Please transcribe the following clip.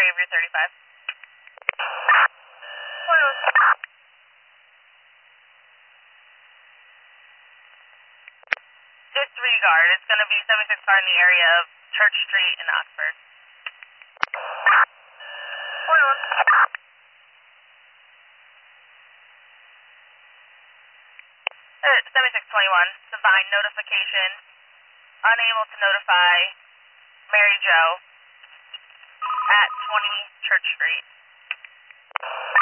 area of your 35. Disregard. It's going to be 76 car in the area of Church Street in Oxford. 7621, Divine notification. Unable to notify Mary Jo at 20 Church Street.